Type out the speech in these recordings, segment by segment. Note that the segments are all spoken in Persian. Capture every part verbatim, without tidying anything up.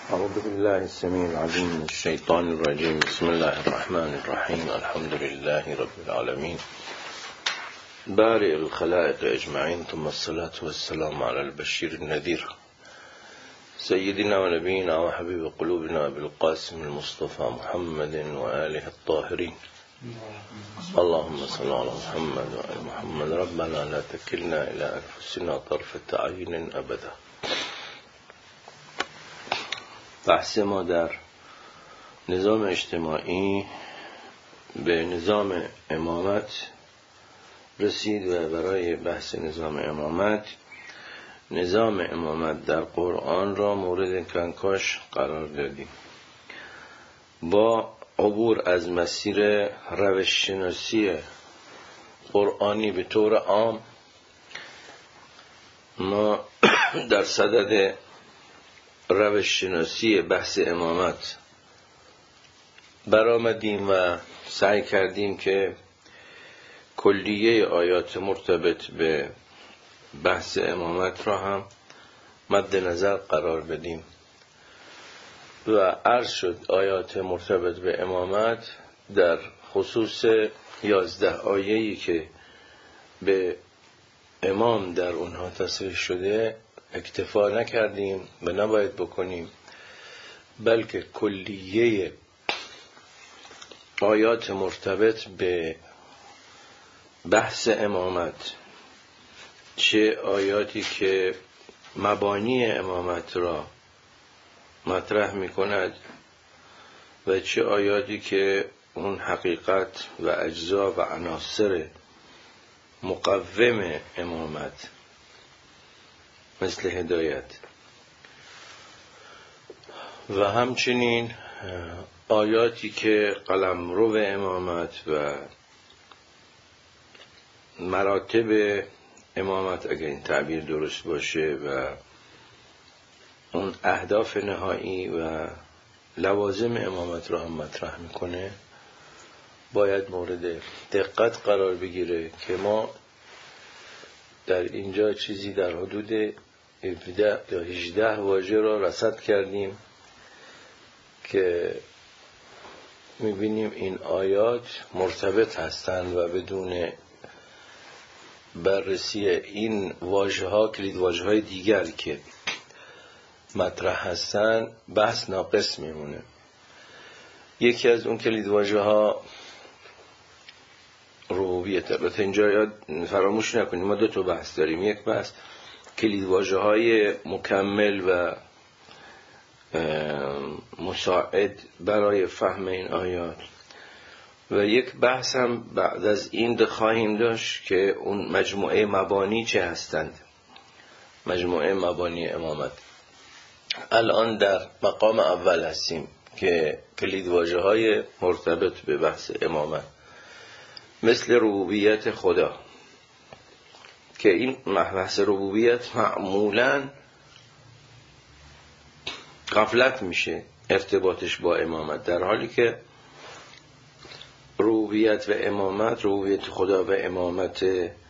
اعوذ بالله السميع العليم من الشيطان الرجيم. بسم الله الرحمن الرحيم. الحمد لله رب العالمين بارئ الخلائق اجمعين، ثم الصلاة والسلام على البشير النذير سيدنا ونبينا وحبيب قلوبنا بالقاسم المصطفى محمد وآله الطاهرين. اللهم صل على محمد وآل محمد. ربنا لا تكلنا إلى أنفسنا طرفة عين أبدا. بحث ما در نظام اجتماعی به نظام امامت رسید و برای بحث نظام امامت نظام امامت در قرآن را مورد کنکاش قرار دادیم. با عبور از مسیر روش شناسی قرآنی به طور عام ما در صدد روش شناسی بحث امامت برآمدیم و سعی کردیم که کلیه آیات مرتبط به بحث امامت را هم مد نظر قرار بدیم و عرض شد آیات مرتبط به امامت در خصوص یازده آیه‌ای که به امام در اونها تصریح شده اکتفا نکردیم و نباید بکنیم، بلکه کلیه آیات مرتبط به بحث امامت، چه آیاتی که مبانی امامت را مطرح می کند و چه آیاتی که اون حقیقت و اجزا و عناصر مقوم امامت مثل هدایت و همچنین آیاتی که قلمرو امامت و مراتب امامت، اگر این تعبیر درست باشه، و اون اهداف نهایی و لوازم امامت را هم مطرح میکنه، باید مورد دقت قرار بگیره که ما در اینجا چیزی در حدود هفده یا هجده واژه را رصد کردیم که میبینیم این آیات مرتبط هستند و بدون بررسی این واژه ها، کلید واژه های دیگر که مطرح هستند، بحث ناقص میمونه. یکی از اون کلید واژه ها ربوبیت. البته اینجا یاد فراموش نکنیم ما دو تا بحث داریم، یک بحث کلید واژه های مکمل و مساعد برای فهم این آیات، و یک بحث هم بعد از این خواهیم داشت که اون مجموعه مبانی چه هستند، مجموعه مبانی امامت. الان در مقام اول هستیم که کلید واژه های مرتبط به بحث امامت مثل ربوبیت خدا، که این بحث ربوبیت معمولاً غفلت میشه ارتباطش با امامت، در حالی که ربوبیت و امامت، ربوبیت خدا و امامت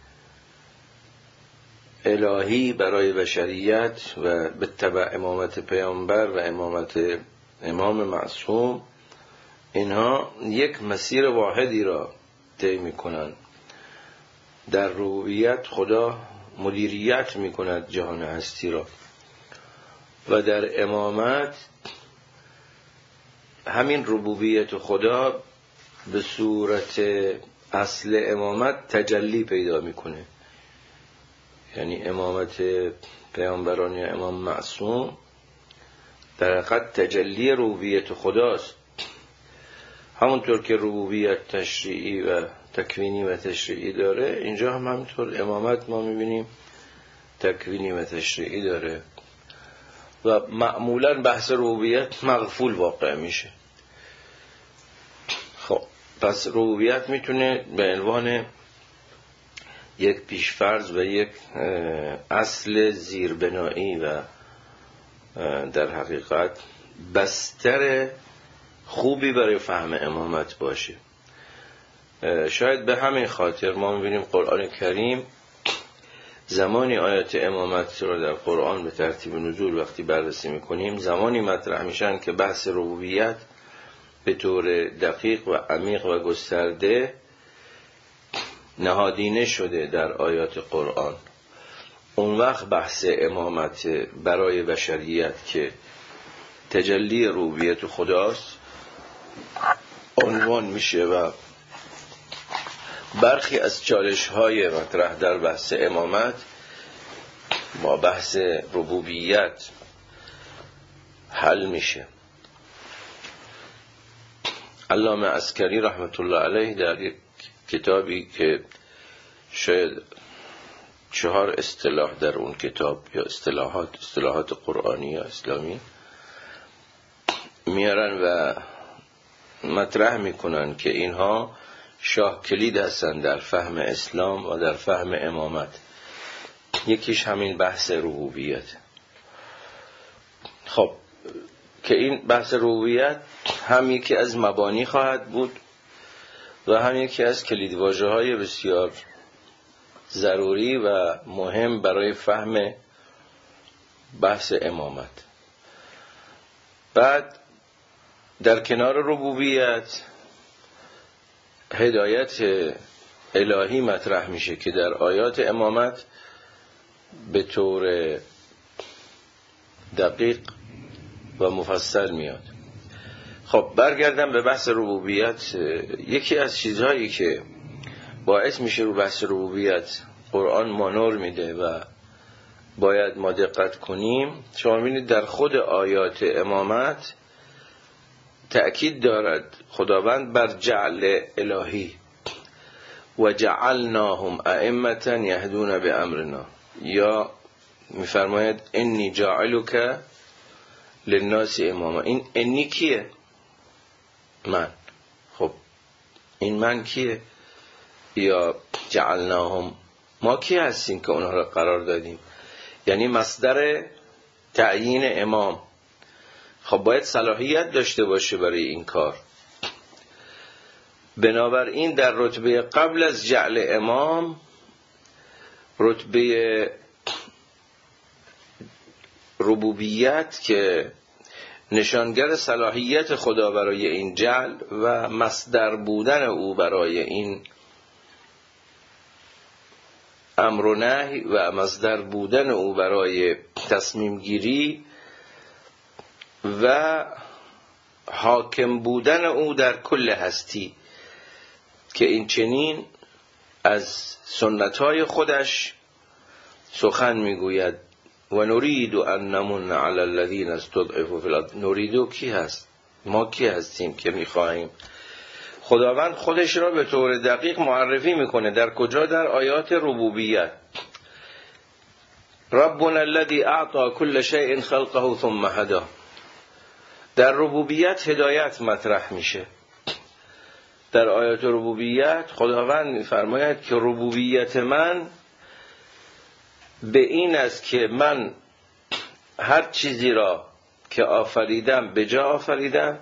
الهی برای بشریت و به تبع امامت پیامبر و امامت امام معصوم، اینها یک مسیر واحدی را طی میکنن. در ربوبیت خدا مدیریت میکند جهان هستی را، و در امامت همین ربوبیت خدا به صورت اصل امامت تجلی پیدا میکنه. یعنی امامت پیامبران یا امام معصوم در حقیقت تجلی ربوبیت خداست. همونطور که ربوبیت تشریعی و تکوینی و تشریعی داره، اینجا هم همونطور امامت ما میبینیم تکوینی و تشریعی داره و معمولا بحث ربوبیت مغفول واقع میشه. خب پس ربوبیت میتونه به عنوان یک پیشفرض و یک اصل زیربنایی و در حقیقت بستر خوبی برای فهم امامت باشه. شاید به همین خاطر ما میبینیم قرآن کریم زمانی آیات امامت رو در قرآن به ترتیب نزول وقتی بررسی میکنیم زمانی مطرح میشن که بحث ربوبیت به طور دقیق و عمیق و گسترده نهادینه شده در آیات قرآن. اون وقت بحث امامت برای بشریت که تجلی ربوبیت خداست عنوان میشه و برخی از چالش های مطرح در بحث امامت با بحث ربوبیت حل میشه. علامه عسکری رحمت الله علیه در یک کتابی که شاید چهار اصطلاح در اون کتاب یا اصطلاحات اصطلاحات قرآنی یا اسلامی میارن و مطرح میکنن که اینها شاه کلید هستن در فهم اسلام و در فهم امامت. یکیش همین بحث ربوبیت. خب که این بحث ربوبیت هم یکی از مبانی خواهد بود و هم یکی از کلیدواژه‌های بسیار ضروری و مهم برای فهم بحث امامت. بعد در کنار ربوبیت هدایت الهی مطرح میشه که در آیات امامت به طور دقیق و مفصل میاد. خب برگردم به بحث ربوبیت. یکی از چیزهایی که باعث میشه رو بحث ربوبیت قرآن مانور میده و باید ما دقت کنیم، شما می‌بینید در خود آیات امامت تأکید دارد خداوند بر جعل الهی و جعلناهم ائمة یهدون بامرنا، یا میفرماید انی جاعلک للناس اماما. این انی کیه؟ من. خب این من کیه؟ یا جعلناهم، ما کی هستیم که اونها را قرار دادیم؟ یعنی مصدر تعیین امام. خب باید صلاحیت داشته باشه برای این کار. بنابراین در رتبه قبل از جعل امام رتبه ربوبیت که نشانگر صلاحیت خدا برای این جعل و مصدر بودن او برای این امر و نهی و مصدر بودن او برای تصمیم گیری و حاکم بودن او در کل هستی، که این چنین از سنتهای خودش سخن میگوید و نريد ان نمن على الذين استضعفوا في الارض. نريد کی هست؟ ما کی هستیم که میخواهیم؟ خداوند خودش را به طور دقیق معرفی میکنه. در کجا؟ در آیات ربوبیت. ربنا الذي اعطى كل شيء خلقه ثم هدى. در ربوبیت هدایت مطرح میشه. در آیات ربوبیت خداوند میفرماید که ربوبیت من به این است که من هر چیزی را که آفریدم به جا آفریدم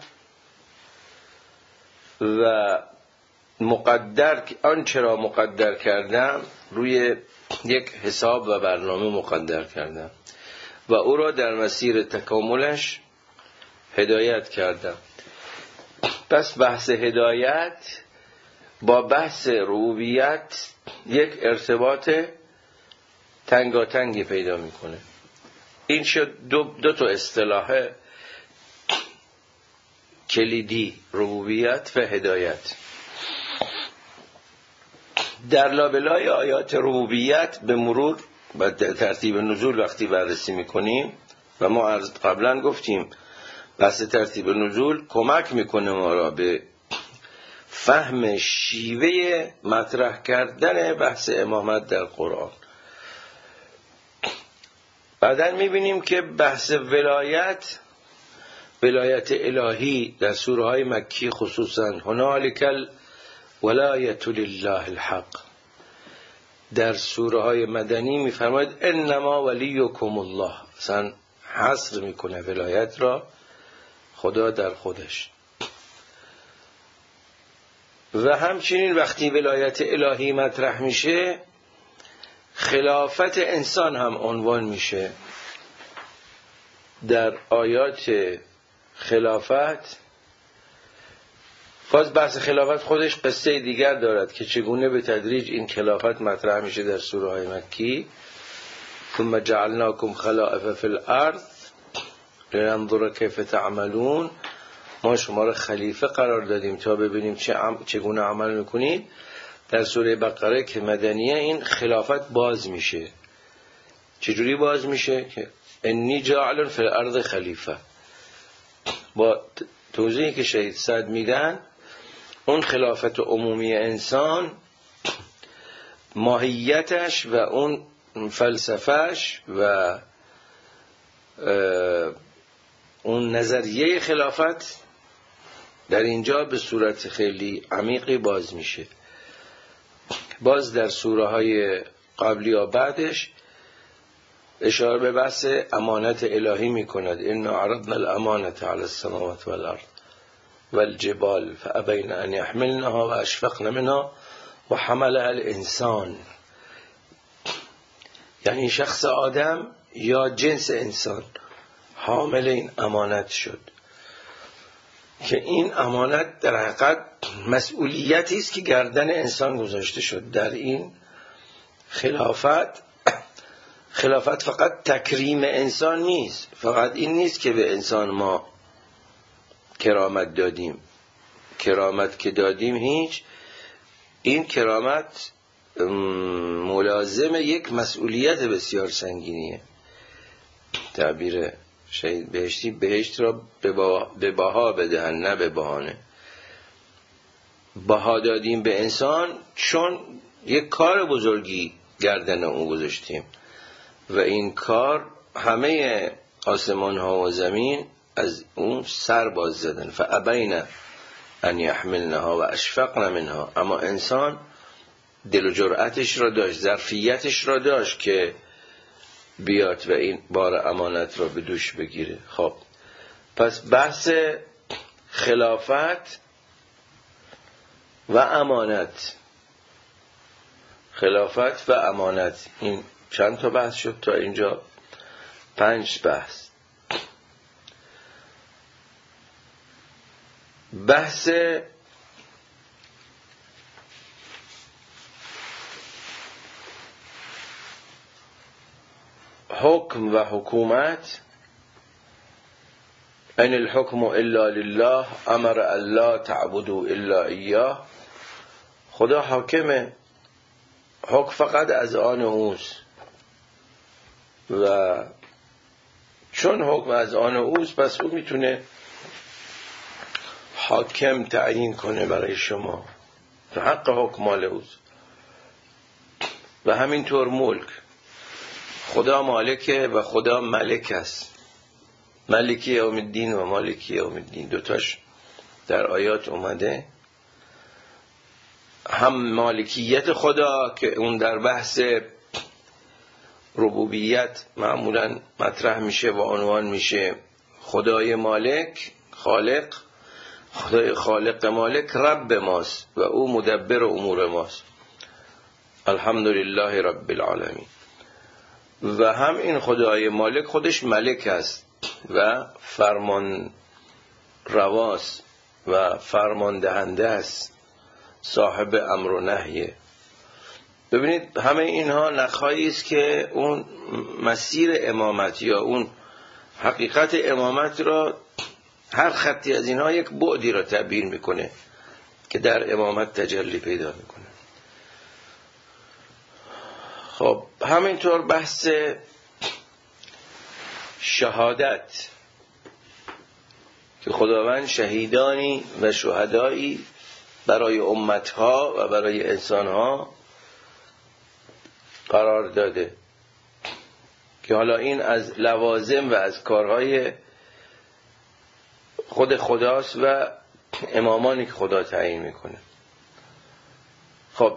و مقدر آنچه را مقدر کردم روی یک حساب و برنامه مقدر کردم و او را در مسیر تکاملش هدایت کردم. پس بحث هدایت با بحث ربوبیت یک ارتباط تنگاتنگی پیدا میکنه. این شد دو, دو تا اصطلاح کلیدی، ربوبیت و هدایت. در لابلای آیات ربوبیت به مرور و ترتیب نزول وقتی بررسی میکنیم و ما عرض قبلا گفتیم بحث ترتیب نزول کمک میکنه ما را به فهم شیوه مطرح کردن بحث امامت در قرآن. بعداً میبینیم که بحث ولایت ولایت الهی در سوره های مکی خصوصاً هنالک الولایت لله الحق، در سوره های مدنی میفرماید انما ولیکم الله، اصلا حصر میکنه ولایت را خدا در خودش. و همچنین وقتی ولایت الهی مطرح میشه خلافت انسان هم عنوان میشه. در آیات خلافت باز بحث خلافت خودش قصه دیگر دارد که چگونه به تدریج این خلافت مطرح میشه در سوره های مکی. ثم جعلناکم خلائف فی الارض لننظر کیف تعملون، ما شما را خلیفه قرار دادیم تا ببینیم چه عم... چگونه عمل میکنید. در سوره بقره که مدنیه این خلافت باز میشه. چجوری باز میشه؟ که انی جاعل فی الارض خلیفه. با توضیحی که شهید سعد میدن، اون خلافت عمومی انسان ماهیتش و اون فلسفهش و اون نظریه خلافت در اینجا به صورت خیلی عمیقی باز میشه. باز در سوره های قبلی یا بعدش اشاره به بحث امانت الهی میکند. انا عرضنا الامانت علی السماوات والارض والجبال فابین ان یحملنها واشفقن منها وحملها الانسان. یعنی شخص آدم یا جنس انسان حامل این امانت شد که این امانت در حقیقت مسئولیتی است که گردن انسان گذاشته شد. در این خلافت خلافت فقط تکریم انسان نیست، فقط این نیست که به انسان ما کرامت دادیم. کرامت که دادیم هیچ، این کرامت ملازم یک مسئولیت بسیار سنگینیه. تعبیر شهید بهشتی بهشت را به بها بدهن نه به بهانه. بها دادیم به انسان چون یک کار بزرگی گردن اون گذاشتیم و این کار همه آسمان ها و زمین از اون سر باز زدن. فابین ان یحملنها و اشفقن منها. اما انسان دل و جرأتش را داشت، ظرفیتش را داشت که بیاد و این بار امانت را به دوش بگیره. خب پس بحث خلافت و امانت، خلافت و امانت، این چند تا بحث شد تا اینجا؟ پنج بحث. بحث حکم و حکومت. ان الحکم الا لله امر الا تعبدوا الا ایاه. خدا حاکمه، حکم فقط از آن اوست و چون حکم از آن اوست پس او میتونه حاکم تعیین کنه برای شما. حق حکم مال اوست. و همینطور ملک، خدا مالکه و خدا ملک است. ملکی یوم الدین و مالکی یوم الدین دوتاش در آیات اومده. هم مالکیت خدا که اون در بحث ربوبیت معمولا مطرح میشه و عنوان میشه خدای مالک خالق، خدای خالق مالک رب ماست و او مدبر امور ماست. الحمدلله رب العالمین. و هم این خدای مالک خودش ملک است و فرمان رواست و فرمان دهنده است، صاحب امر و نهیه. ببینید همه اینها نخهایی است که اون مسیر امامت یا اون حقیقت امامت را، هر خطی از اینها یک بعدی را تعبیر میکنه که در امامت تجلی پیدا میکنه. خب همینطور بحث شهادت که خداوند شهیدانی و شهدایی برای امتها و برای انسانها قرار داده که حالا این از لوازم و از کارهای خود خداست و امامانی که خدا تعیین میکنه. خب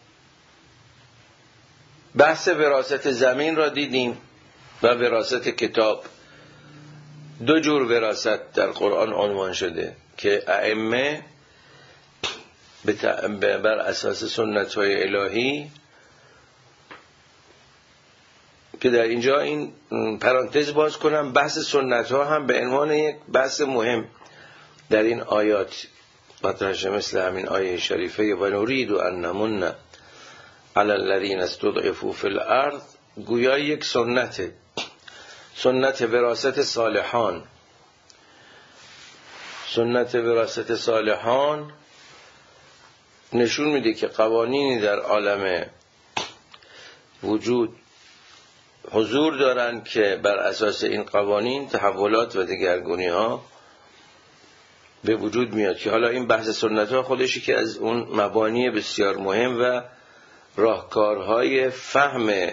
بحث وراثت زمین را دیدیم و وراثت کتاب. دو جور وراثت در قرآن عنوان شده که ائمه بر اساس سنت های الهی که در اینجا این پرانتز باز کنم، بحث سنت ها هم به عنوان یک بحث مهم در این آیات مطرح شده، مثل همین آیه شریفه و نرید ان نمن علی الذین استضعفوا فی الارض، گویا یک سنته، سنت وراثت صالحان. سنت وراثت صالحان نشون میده که قوانینی در عالم وجود حضور دارن که بر اساس این قوانین تحولات و دگرگونی ها به وجود میاد، که حالا این بحث سنت ها خودشی که از اون مبانی بسیار مهم و راهکارهای فهم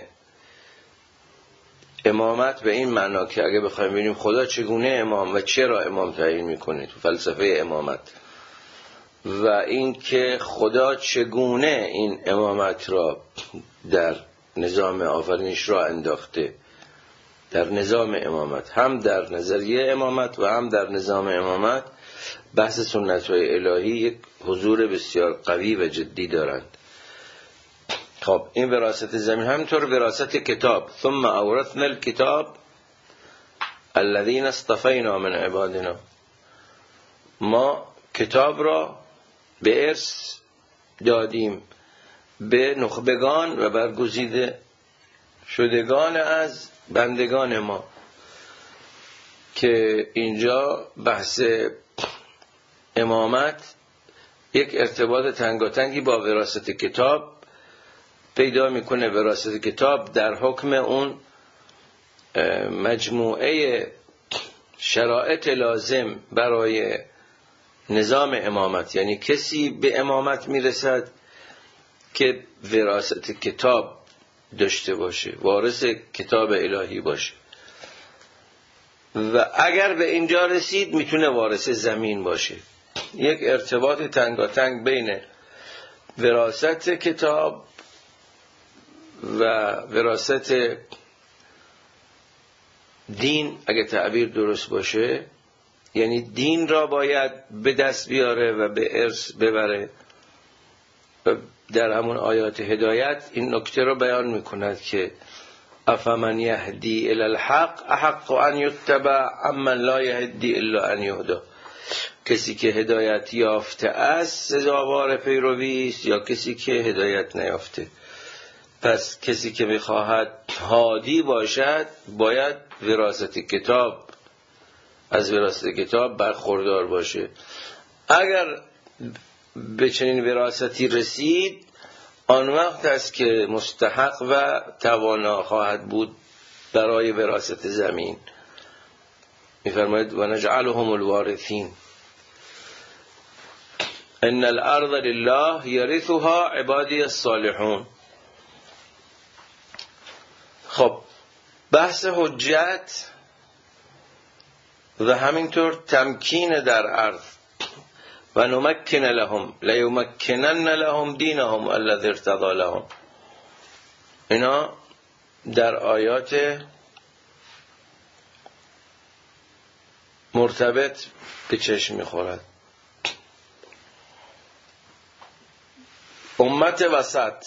امامت به این معنا که اگه بخوایم ببینیم خدا چگونه امام و چرا امام تعیین میکنه تو فلسفه امامت، و این که خدا چگونه این امامت را در نظام آفرینش را انداخته، در نظام امامت، هم در نظریه امامت و هم در نظام امامت بحث سنت های الهی یک حضور بسیار قوی و جدی دارند. خب این وراثت زمین، همینطور وراثت کتاب، ثم اورثنا الکتاب الذین اصطفینا من عبادنا، ما کتاب را به ارث دادیم به نخبگان و برگزیده شدگان از بندگان ما، که اینجا بحث امامت یک ارتباط تنگاتنگی با وراثت کتاب پیدا میکنه. وراثت کتاب در حکم اون مجموعه شرایط لازم برای نظام امامت، یعنی کسی به امامت میرسد که وراثت کتاب داشته باشه، وارث کتاب الهی باشه، و اگر به اینجا رسید میتونه وارث زمین باشه. یک ارتباط تنگاتنگ بین وراثت کتاب و وراثت دین، اگه تعبیر درست باشه، یعنی دین را باید به دست بیاره و به ارث ببره. و در همون آیات هدایت این نکته را بیان میکند که افمن یهدی الی الحق احق ان یتبع امن لا یهدی الا ان یهدی، کسی که هدایت یافته است سزاوار پیروی است یا کسی که هدایت نیافته. پس کسی که میخواهد هادی باشد باید وراثت کتاب از وراثت کتاب برخوردار باشه. اگر به چنین وراثتی رسید، آن وقت است که مستحق و توانا خواهد بود برای وراثت زمین. می‌فرماید و نجعلهم الوارثین ان الارض لله یرثها عبادی الصالحون. خب بحث حجت و همینطور تمکین در ارض و نمکن لهم لیمکنن لهم دینهم الذی ارتضی لهم، اینا در آیات مرتبط به چشم میخورد. امت وسط،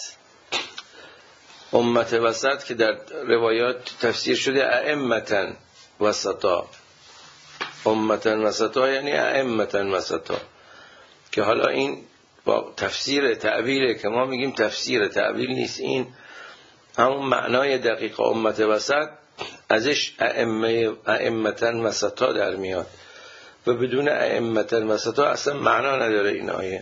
امت وسط که در روایات تفسیر شده ائمة وسطا، امة وسطا یعنی ائمة وسطا، که حالا این با تفسیر تعبیره که ما میگیم تفسیر تعبیر نیست، این همون معنای دقیق امت وسط ازش ائمه ائمة وسطا در میاد و بدون ائمة وسطا اصلا معنا نداره این آیه.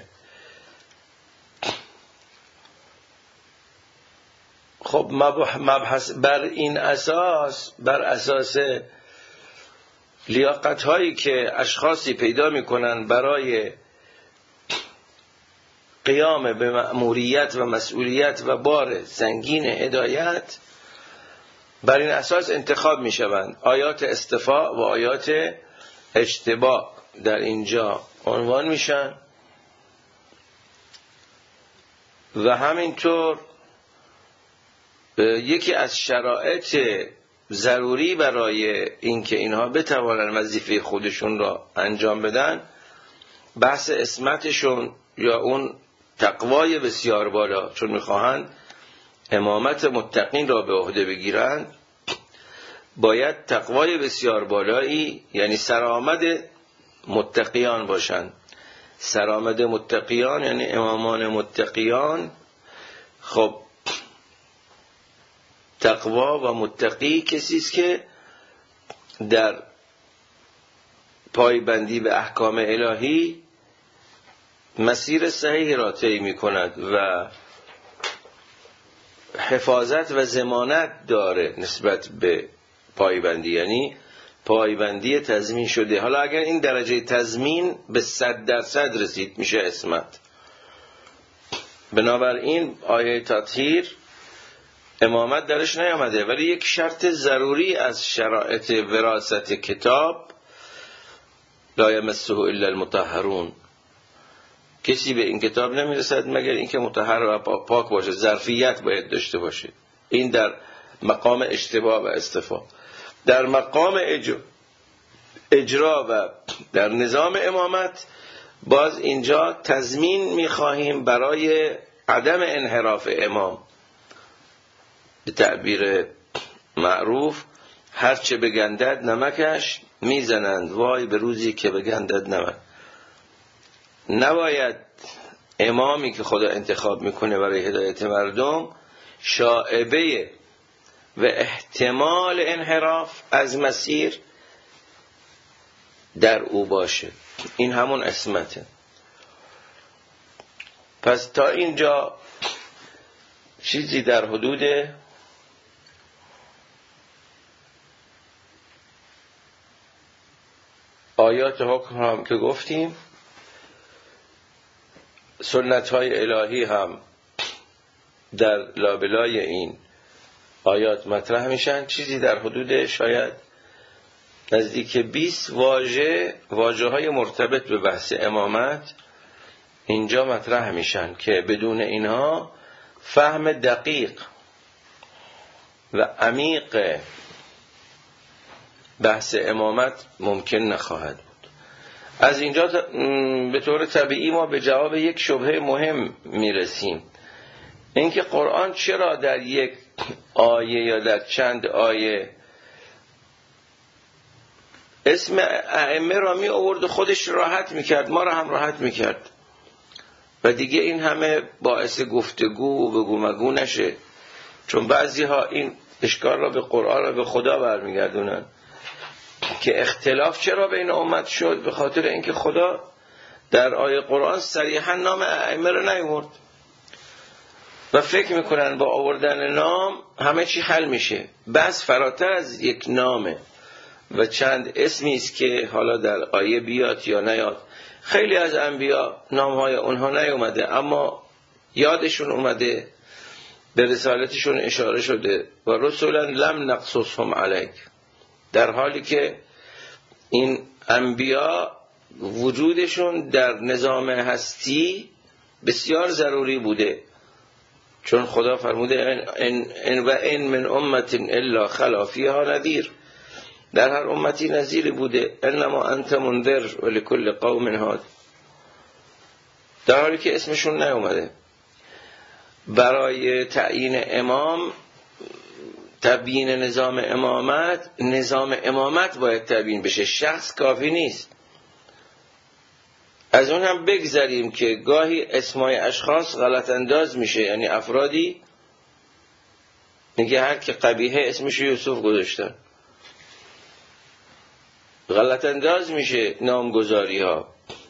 خب مبحث بر این اساس، بر اساس لیاقت هایی که اشخاصی پیدا میکنن برای قیام به مأموریت و مسئولیت و بار سنگین هدایت، بر این اساس انتخاب میشوند. آیات استفاء و آیات اجتباء در اینجا عنوان میشن و همینطور یکی از شرایط ضروری برای اینکه اینها بتوانند وظیفه خودشون را انجام بدن بحث عصمتشون یا اون تقوای بسیار بالا، چون میخواهند امامت متقین را به عهده بگیرند باید تقوای بسیار بالایی، یعنی سرآمد متقیان باشند. سرآمد متقیان یعنی امامان متقیان. خب تقوا و متقی کسی است که در پایبندی به احکام الهی مسیر صحیح را طی می‌کند و حفاظت و ضمانت داره نسبت به پایبندی، یعنی پایبندی تضمین شده. حالا اگر این درجه تضمین به صد درصد رسید میشه عصمت. بنابراین آیه تطهیر امامت درش نیامده، ولی یک شرط ضروری از شرایط وراثت کتاب لا یمسه الا المطهرون، کسی به این کتاب نمیرسد مگر اینکه مطهر و پاک باشه، ظرفیت باید داشته باشه. این در مقام اشتباه و استفا. در مقام اجرا, اجرا و در نظام امامت باز اینجا تضمین میخواهیم برای عدم انحراف امام. به تعبیر معروف هرچه بگندد نمکش میزنند، وای به روزی که بگندد نمک. نباید امامی که خدا انتخاب میکنه برای هدایت مردم شائبه و احتمال انحراف از مسیر در او باشه. این همون عصمته. پس تا اینجا چیزی در حدود آیات حکم هم که گفتیم، سنت های الهی هم در لابلای این آیات مطرح میشن. چیزی در حدود شاید نزدیک بیست واژه واژه های مرتبط به بحث امامت اینجا مطرح میشن که بدون اینها فهم دقیق و عمیق بحث امامت ممکن نخواهد بود. از اینجا به طور طبیعی ما به جواب یک شبهه مهم میرسیم، اینکه قرآن چرا در یک آیه یا در چند آیه اسم ائمه را می آورد و خودش راحت میکرد، ما را هم راحت میکرد و دیگه این همه باعث گفتگو و بگو مگو نشه. چون بعضی ها این اشکال را به قرآن و به خدا برمیگردونن که اختلاف چرا بین امت شد، به خاطر اینکه خدا در آیه قرآن صریحا نام ائمه را نیاورد و فکر میکنن با آوردن نام همه چی حل میشه. بس فراتر از یک نامه و چند اسمی است که حالا در آیه بیاد یا نیاد. خیلی از انبیا نامهای اونها نیومده اما یادشون اومده، به رسالتشون اشاره شده و رسولا لم نقصصهم علیک، در حالی که این انبیا وجودشون در نظام هستی بسیار ضروری بوده، چون خدا فرموده ان, ان و ان من امت الا خلا فیها نذیر، در هر امتی نذیری بوده، انما انت منذر ولکل قوم هاد، در حالی که اسمشون نیومده. برای تعیین امام، تبیین نظام امامت، نظام امامت باید تبیین بشه، شخص کافی نیست. از اون هم بگذاریم که گاهی اسمای اشخاص غلط انداز میشه، یعنی افرادی میگه هر که قبیحه اسمش یوسف گذاشتن، غلط انداز میشه نامگذاری ها.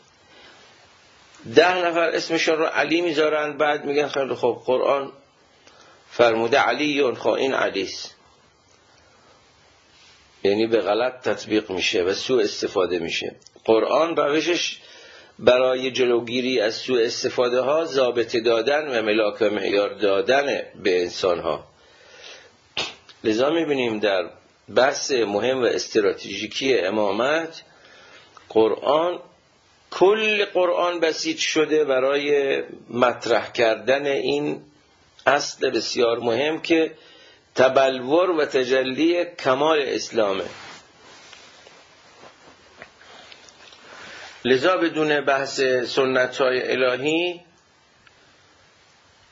ده نفر اسمشون رو علی میذارن، بعد میگن خیلی خب قرآن فرموده علیون، خب این علیست، یعنی به غلط تطبیق میشه و سوء استفاده میشه. قرآن روشش برای جلوگیری از سوء استفاده ها ضابطه دادن و ملاک و معیار دادن به انسان ها. لذا میبینیم در بحث مهم و استراتژیکی امامت قرآن، کل قرآن بسیط شده برای مطرح کردن این اصل بسیار مهم که تبلور و تجلی کمال اسلامه. لذا بدون بحث سنت های الهی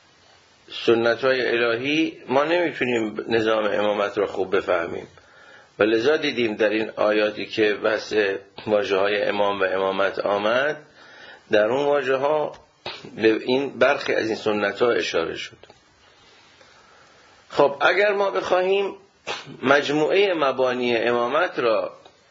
سنت های الهی ما نمیتونیم نظام امامت را خوب بفهمیم. و لذا دیدیم در این آیاتی که بحث واژه های امام و امامت آمد، در اون واژه ها به این برخی از این سنت ها اشاره شد. خب اگر ما بخواهیم مجموعه مبانی امامت را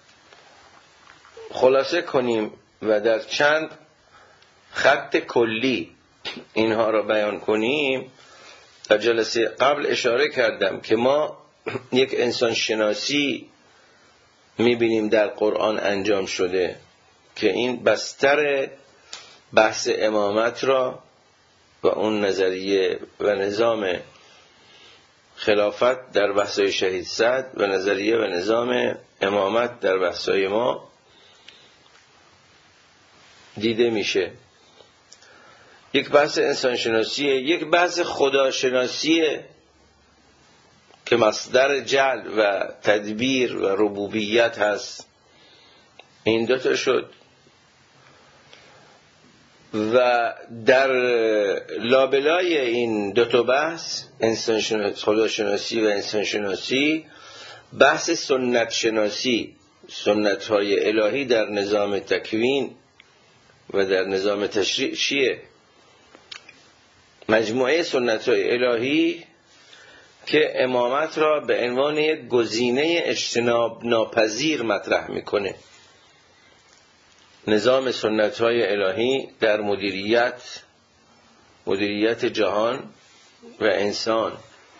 خلاصه کنیم و در چند خط کلی اینها را بیان کنیم، در جلسه قبل اشاره کردم که ما یک انسان شناسی میبینیم در قرآن انجام شده که این بستر بحث امامت را و اون نظریه و نظام خلافت در بحث‌های شهید سعد و نظریه و نظام امامت در بحث‌های ما دیده میشه. یک بحث انسانشناسیه، یک بحث خداشناسیه که مصدر جعل و تدبیر و ربوبیت هست. این دوتا شد. و در لابلای این دوتا بحث انسان خداشناسی و انسان شناسی بحث سنت شناسی، سنت های الهی در نظام تکوین و در نظام تشریع چیه؟ مجموعه سنت های الهی که امامت را به عنوان یک گزینه اجتناب ناپذیر مطرح میکنه. نظام سنت های الهی در مدیریت مدیریت جهان و انسان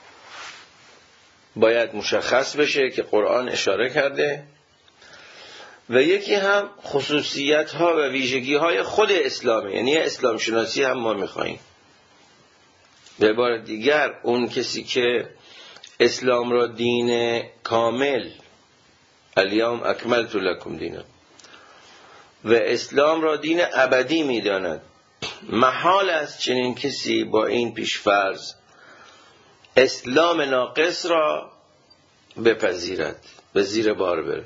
باید مشخص بشه که قرآن اشاره کرده، و یکی هم خصوصیت ها و ویژگی های خود اسلامه، یعنی اسلام شناسی هم ما میخواییم. به عبارت دیگر اون کسی که اسلام را دین کامل، الیوم اکملت لکم دینکم، و اسلام را دین ابدی میداند، محال است چنین کسی با این پیشفرض اسلام ناقص را بپذیرد، به زیر بار بره.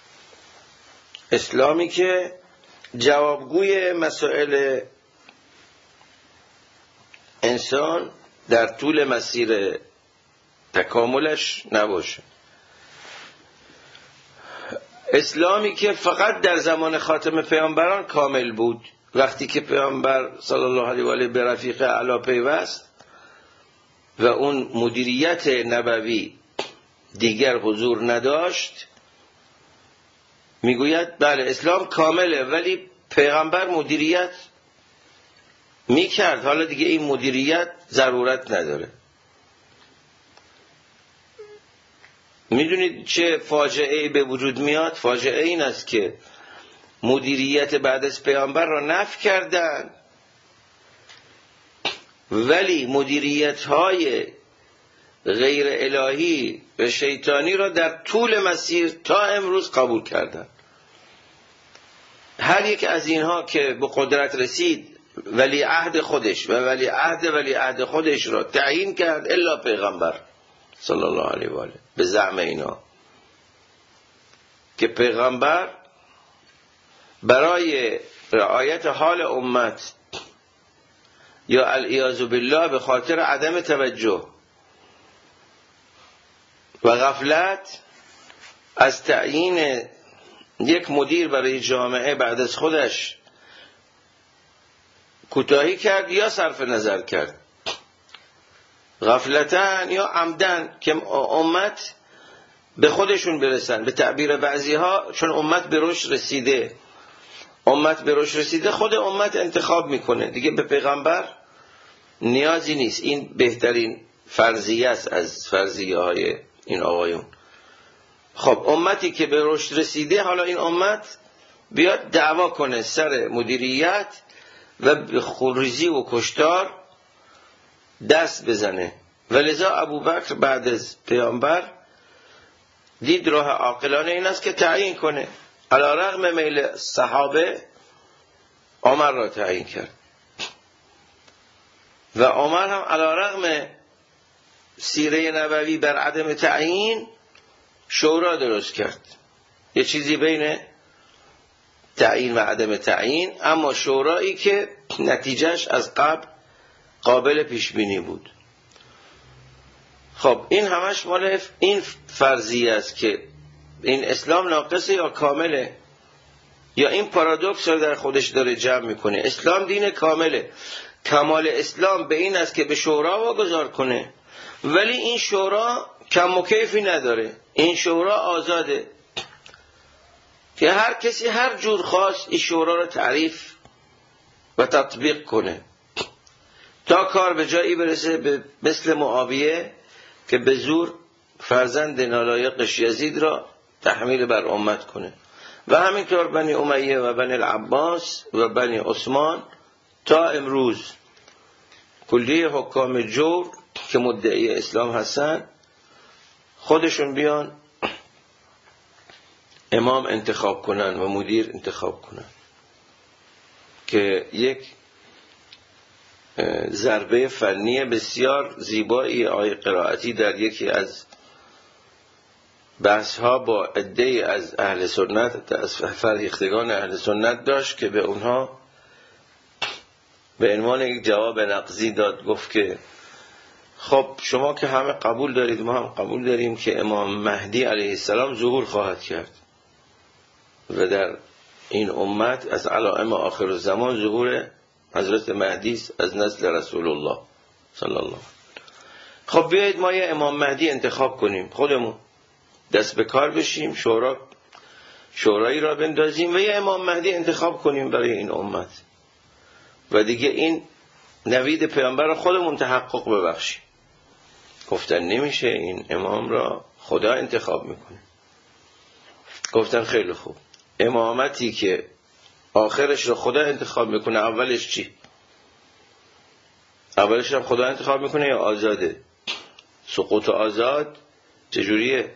اسلامی که جوابگوی مسائل انسان در طول مسیر تکاملش نباشه. اسلامی که فقط در زمان خاتم پیامبران کامل بود، وقتی که پیامبر صلی الله علیه و آله به رفیق اعلی پیوست و اون مدیریت نبوی دیگر حضور نداشت، میگوید بله اسلام کامله ولی پیغمبر مدیریت میکرد، حالا دیگه این مدیریت ضرورت نداره. میدونید چه فاجعه‌ای به وجود میاد؟ فاجعه این است که مدیریت بعد از پیامبر را نفی کردن، ولی مدیریت های غیر الهی و شیطانی را در طول مسیر تا امروز قبول کردن. هر یک از اینها که به قدرت رسید ولی عهد خودش و ولی عهد ولی عهد خودش را تعیین کرد، الا پیغمبر صلی الله علیه و آله، به زعم اینا که پیغمبر برای رعایت حال امت یا العیاذ بالله به خاطر عدم توجه و غفلت از تعیین یک مدیر برای جامعه بعد از خودش کوتاهی کرد یا صرف نظر کرد، غفلتاً یا عمدن، که امت به خودشون برسن. به تعبیر بعضی ها چون امت به رشد رسیده امت به رشد رسیده خود امت انتخاب میکنه دیگه، به پیغمبر نیازی نیست. این بهترین فرضیه است از فرضیه های این آقایون. خب امتی که به رشد رسیده، حالا این امت بیاد دعوا کنه سر مدیریت و به خونریزی و کشتار دست بزنه. ولذا ابوبکر بعد از پیامبر دید راه عاقلانه این است که تعیین کنه. علی رغم میل صحابه عمر را تعیین کرد و عمر هم علی رغم سیره نبوی بر عدم تعیین شورا درست کرد، یه چیزی بین تعیین و عدم تعیین، اما شورایی که نتیجهش از قبل قابل پیش بینی بود. خب این همش مال این فرضیه است که این اسلام ناقصه یا کامله؟ یا این پارادوکس رو در خودش داره جمع میکنه؟ اسلام دین کامله، کمال اسلام به این است که به شورا واگذار کنه، ولی این شورا کم و کیفی نداره، این شورا آزاده که هر کسی هر جور خواست این شورا رو تعریف و تطبیق کنه تا کار به جایی برسه به مثل معاویه که به زور فرزند نالایقش یزید را تحمیل بر امت کنه و همینطور بنی امیه و بنی العباس و بنی عثمان تا امروز کلیه حکام جور که مدعی اسلام هستن خودشون بیان امام انتخاب کنن و مدیر انتخاب کنن که یک ضربه فنی بسیار زیبایی آیه قرائتی در یکی از بحث ها با عده‌ای از اهل سنت، از فرهیختگان اهل سنت داشت که به اونها به عنوان یک جواب نقضی داد. گفت که خب شما که همه قبول دارید، ما هم قبول داریم که امام مهدی علیه السلام ظهور خواهد کرد و در این امت از علائم آخر الزمان ظهور حضرت مهدی از نسل رسول الله صلی الله. خب بیایید ما یه امام مهدی انتخاب کنیم، خودمون دست به کار بشیم، شورا شورایی را بندازیم و یه امام مهدی انتخاب کنیم برای این امت و دیگه این نوید پیامبر را خودمون تحقق ببخشیم. گفتن نمیشه، این امام را خدا انتخاب میکنه. گفتن خیلی خوب، امامتی که آخرش رو خدا انتخاب میکنه اولش چی؟ اولش هم خدا انتخاب میکنه یا آزاده؟ سقوط آزاد چجوریه؟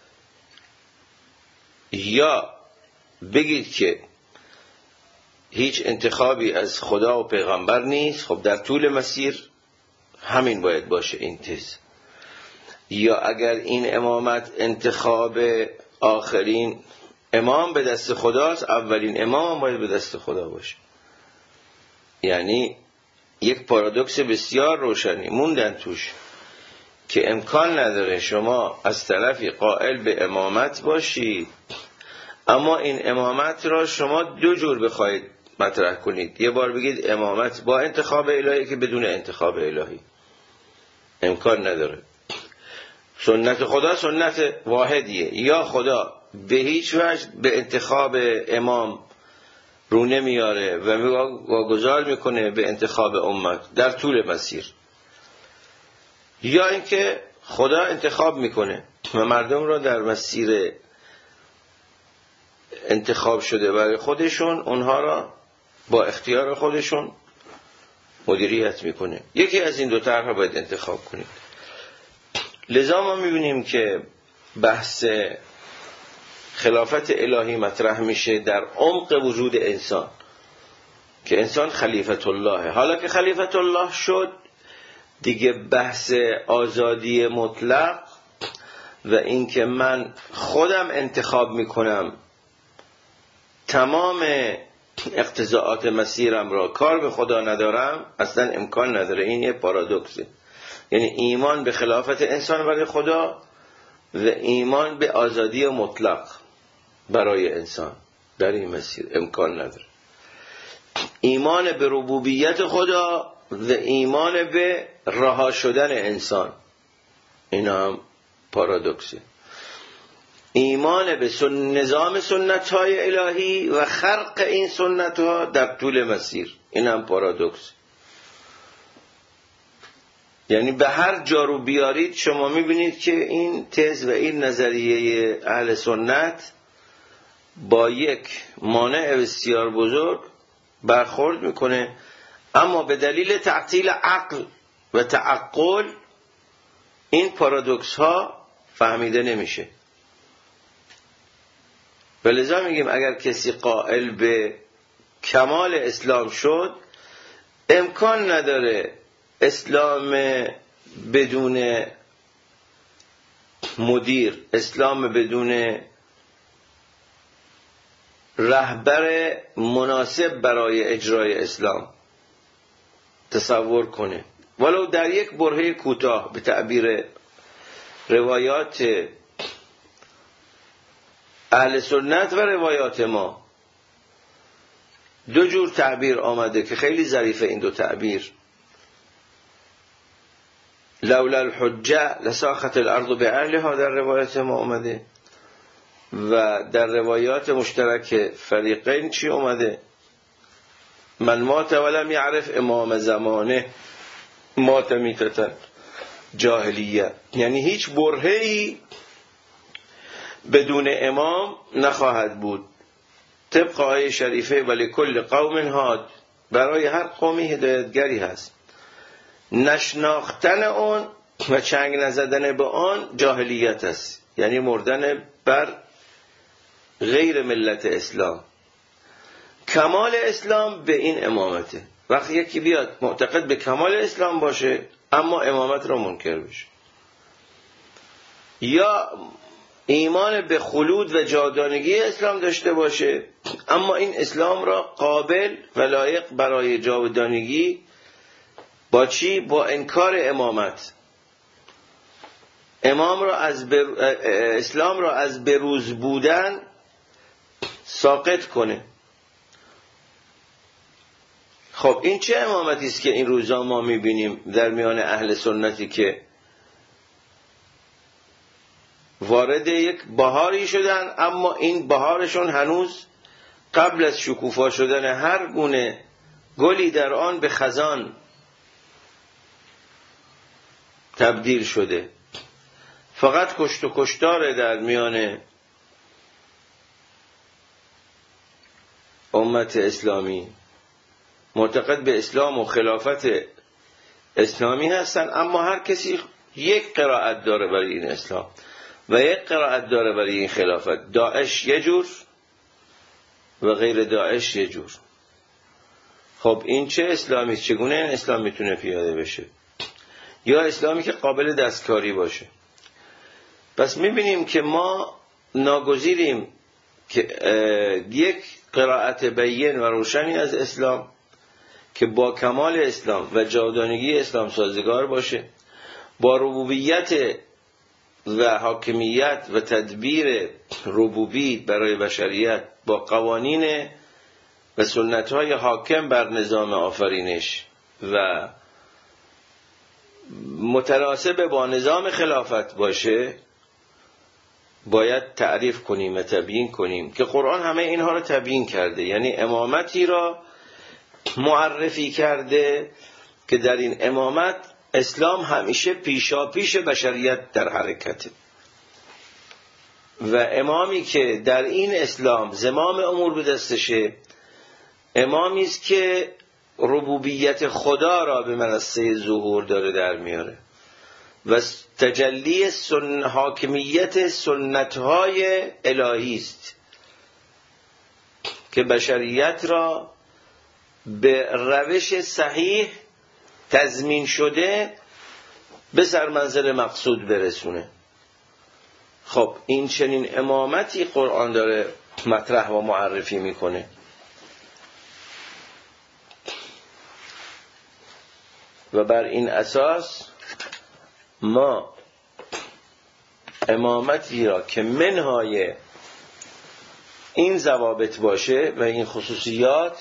یا بگید که هیچ انتخابی از خدا و پیغمبر نیست، خب در طول مسیر همین باید باشه این تز. یا اگر این امامت انتخاب آخرین امام به دست خداست، اولین امام باید به دست خدا باشه. یعنی یک پارادوکس بسیار روشنی موندن توش که امکان نداره شما از طرفی قائل به امامت باشید اما این امامت را شما دو جور بخواید مطرح کنید. یه بار بگید امامت با انتخاب الهی که بدون انتخاب الهی، امکان نداره. سنت خدا سنت واحدیه، یا خدا به هیچ وجه به انتخاب امام رو نمیاره و واگذار میکنه به انتخاب امت در طول مسیر، یا اینکه خدا انتخاب میکنه و مردم را در مسیر انتخاب شده برای خودشون اونها را با اختیار خودشون مدیریت میکنه. یکی از این دو طرح باید انتخاب کنید. لذا ما میبینیم که بحث خلافت الهی مطرح میشه در عمق وجود انسان که انسان خلیفت الله. حالا که خلیفت الله شد دیگه بحث آزادی مطلق و این که من خودم انتخاب میکنم تمام اقتضاعات مسیرم را، کار به خدا ندارم، اصلا امکان نداره. این یه پارادوکسه. یعنی ایمان به خلافت انسان برای خدا و ایمان به آزادی مطلق برای انسان در این مسیر امکان نداره. ایمان به ربوبیت خدا و ایمان به رها شدن انسان، این هم پارادوکسه. ایمان به سن... نظام سنت های الهی و خرق این سنت ها در طول مسیر، این هم پارادوکس. یعنی به هر جا رو بیارید شما میبینید که این تز و این نظریه اهل سنت با یک مانع بسیار بزرگ برخورد میکنه، اما به دلیل تعطیل عقل و تعقل این پارادوکس ها فهمیده نمیشه. ولذا میگیم اگر کسی قائل به کمال اسلام شد امکان نداره اسلام بدون مدیر، اسلام بدون رهبر مناسب برای اجرای اسلام تصور کنه، ولو در یک برهه کوتاه. به تعبیر روایات اهل سنت و روایات ما دو جور تعبیر آمده که خیلی ظریفه این دو تعبیر. لولا الحجه لساخت الارض باهلها در روایات ما آمده، و در روایات مشترک فریقین چی آمده؟ من مات ولم یعرف امام زمانه مات میتتن جاهلیه، یعنی هیچ برهه‌ای بدون امام نخواهد بود. طبق آیه شریفه ولی کل قوم هاد، برای هر قومی هدایتگری هست. نشناختن اون و چنگ نزدن به آن جاهلیت است، یعنی مردن بر غیر ملت اسلام. کمال اسلام به این امامته. وقتی یکی بیاد معتقد به کمال اسلام باشه اما امامت را منکر بشه، یا ایمان به خلود و جاودانگی اسلام داشته باشه اما این اسلام را قابل و لایق برای جاودانگی با چی؟ با انکار امامت. امام را از بر... اسلام را از بروز بودن ساقط کنه. خب این چه امامتی است که این روزا ما میبینیم در میان اهل سنتی که وارد یک بهاری شدن اما این بهارشون هنوز قبل از شکوفا شدن هر گونه گلی در آن به خزان تبدیل شده. فقط کشت و کشتار در میان امت اسلامی، معتقد به اسلام و خلافت اسلامی هستن اما هر کسی یک قرائت داره برای این اسلام و یک قرائت داره برای این خلافت. داعش یه جور و غیر داعش یه جور. خب این چه اسلامی؟ چگونه این اسلام میتونه پیاده بشه؟ یا اسلامی که قابل دستکاری باشه؟ پس میبینیم که ما ناگزیریم که یک قرائت بیان و روشنی از اسلام که با کمال اسلام و جاودانگی اسلام سازگار باشه، با ربوبیت و حاکمیت و تدبیر ربوبی برای بشریت، با قوانین و سنت‌های حاکم بر نظام آفرینش و متناسب با نظام خلافت باشه، باید تعریف کنیم و تبیین کنیم که قرآن همه اینها رو تبیین کرده. یعنی امامتی را معرفی کرده که در این امامت اسلام همیشه پیشا پیش بشریت در حرکته و امامی که در این اسلام زمام امور به دستشه امامی است که ربوبیت خدا را به منصه ظهور داره در میاره و تجلی سن حاکمیت سنت‌های الهی است که بشریت را به روش صحیح تضمین شده به سرمنزل مقصود برسونه. خب این چنین امامتی قرآن داره مطرح و معرفی میکنه. و بر این اساس ما امامتی را که منهای این ضوابط باشه و این خصوصیات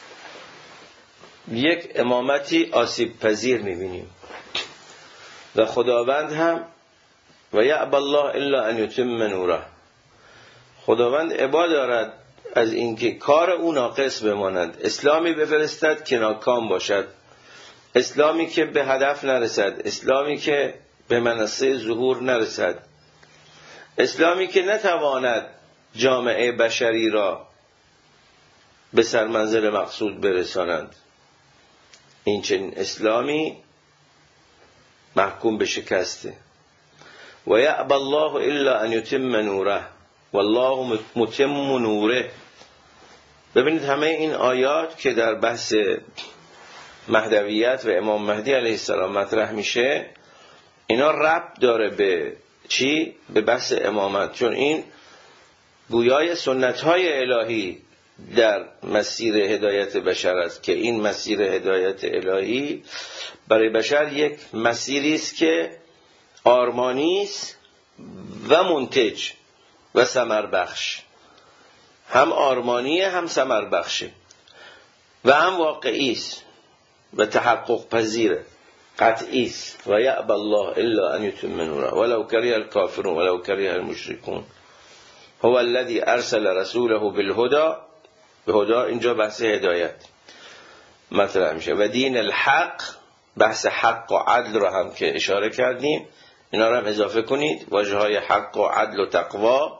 یک امامتی آسیب پذیر میبینیم و خداوند هم و یعب الله الا ان یتم نوره، خداوند عبا دارد از اینکه کار او ناقص بماند، اسلامی بفرستد که ناکام باشد، اسلامی که به هدف نرسد، اسلامی که به منصه ظهور نرسد، اسلامی که نتواند جامعه بشری را به سرمنزل مقصود برسانند. این چنین اسلامی محکوم به شکسته. و یعب الله الا ان یتم نوره والله متم نوره. ببینید همه این آیات که در بحث مهدویت و امام مهدی علیه السلام مطرح میشه، اینا ربط داره به چی؟ به بحث امامت، چون این گویای سنت‌های الهی در مسیر هدایت بشر است که این مسیر هدایت الهی برای بشر یک مسیری است که آرمانی است و منتج. و ثمر بخش، هم آرمانیه هم ثمر بخشه و هم واقعی است و تحقق پذیره، قطعی است. و یأبی الله الا ان یتم نوره ولو کره الکافرون ولو کره المشرکون هو الذی ارسل رسوله بالهدى. به هدا اینجا بحث هدایت مطرح میشه و دین الحق، بحث حق و عدل رو هم که اشاره کردیم، اینا رو هم اضافه کنید، واژه های حق و عدل و تقوا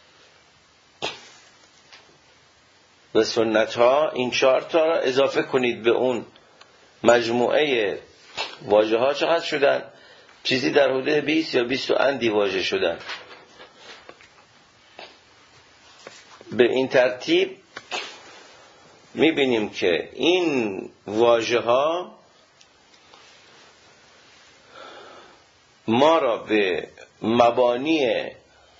و سنت ها، این چهار تا را اضافه کنید به اون مجموعه واژه ها. چقدر شدن؟ چیزی در حدود بیست یا بیست و اندی واژه شدن. به این ترتیب میبینیم که این واژه ها ما را به مبانی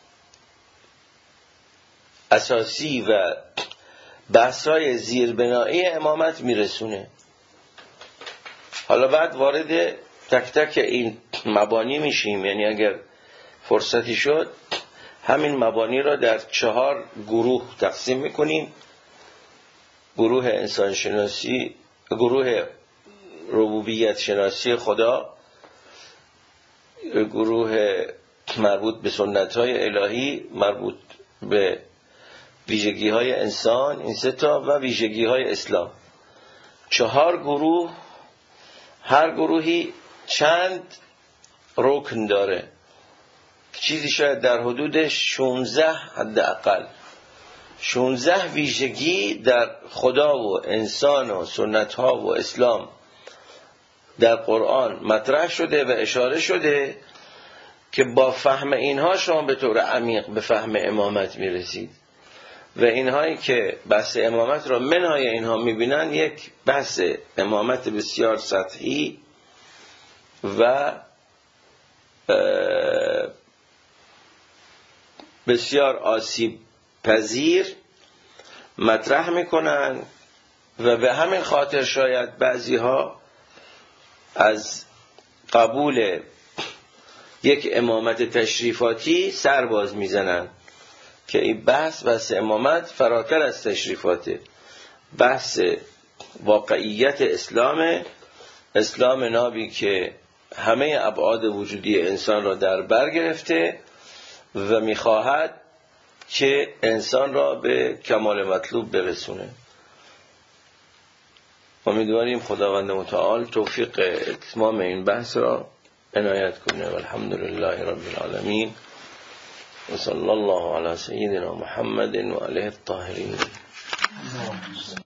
اساسی و بحث‌های زیربنایی امامت میرسونه. حالا بعد وارد تک تک این مبانی میشیم، یعنی اگر فرصتی شد همین مبانی را در چهار گروه تقسیم میکنیم: گروه انسان شناسی، گروه ربوبیت شناسی خدا، گروه مربوط به سنت های الهی، مربوط به ویژگی های انسان، این سه تا، و ویژگی های اسلام. چهار گروه، هر گروهی چند رکن داره، چیزی شاید در حدود شانزده حداقل شانزده ویژگی در خدا و انسان و سنت ها و اسلام در قرآن مطرح شده و اشاره شده که با فهم اینها شما به طور عمیق به فهم امامت میرسید. و اینهایی که بحث امامت را منهای اینها میبینن یک بحث امامت بسیار سطحی و بسیار آسیب پذیر مطرح میکنن و به همین خاطر شاید بعضی ها از قبول یک امامت تشریفاتی سر باز میزنن که این بحث بحث امامت فراتر از تشریفاته، بحث واقعیت اسلام، اسلام نابی که همه ابعاد وجودی انسان را در بر گرفته و میخواهد که انسان را به کمال مطلوب برسونه. امیدواریم خداوند متعال توفیق اتمام این بحث را عنایت کنه. والحمدلله رب العالمین و صلی الله علی سیدنا محمد و آله الطاهرین.